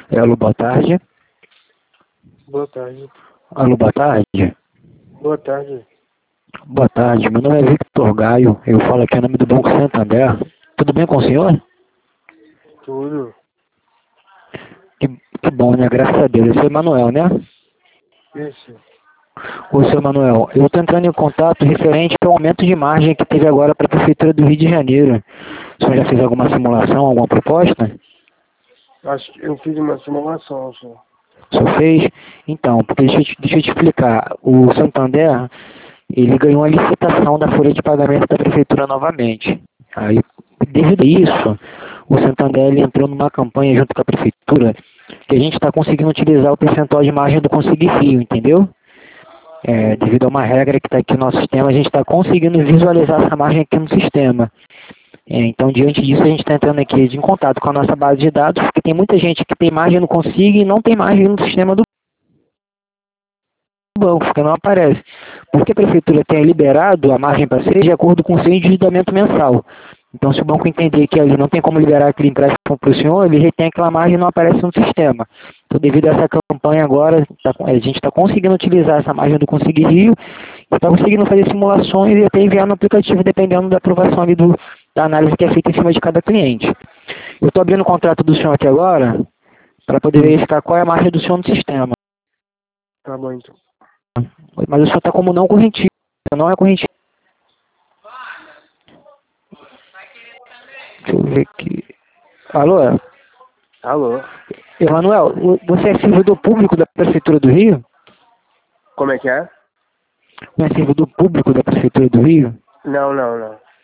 Alô, boa tarde. Boa tarde. Alô, boa tarde. Boa tarde. Boa tarde, meu nome é Victor Gaio, eu falo aqui em nome do Banco Santander. Tudo bem com o senhor? Tudo. Que bom, né? Graças a Deus. Esse é o Emanuel, né? Isso. Ô, seu Emanuel, eu estou entrando em contato referente ao aumento de margem que teve agora para a Prefeitura do Rio de Janeiro. O senhor já fez alguma simulação, alguma proposta? Acho que eu fiz uma simulação, senhor. O senhor fez? Então, porque deixa eu te explicar. O Santander, ele ganhou a licitação da folha de pagamento da Prefeitura novamente. Aí, devido a isso, o Santander ele entrou numa campanha junto com a Prefeitura que a gente está conseguindo utilizar o percentual de margem do Consigo Rio, entendeu? Devido a uma regra que está aqui no nosso sistema, a gente está conseguindo visualizar essa margem aqui no sistema. Então, diante disso, a gente está entrando aqui em contato com a nossa base de dados, porque tem muita gente que tem margem no Consigo e não tem margem no sistema do banco, porque não aparece. Porque a Prefeitura tem liberado a margem para ser de acordo com o seu endividamento mensal. Então, se o banco entender que ali não tem como liberar aquele empréstimo para o senhor, ele retém aquela margem e não aparece no sistema. Então, devido a essa campanha agora, a gente está conseguindo utilizar essa margem do Consigo Rio, está conseguindo fazer simulações e até enviar no aplicativo, dependendo da aprovação ali da análise que é feita em cima de cada cliente. Eu estou abrindo o contrato do senhor aqui agora, para poder verificar qual é a margem do senhor no sistema. Tá bom, então. Mas o senhor está como não correntista, não é correntista. Deixa eu ver aqui. Alô? Alô? Emanuel, você é servidor público da Prefeitura do Rio? Como é que é? Não é servidor público da Prefeitura do Rio? Não, não, não.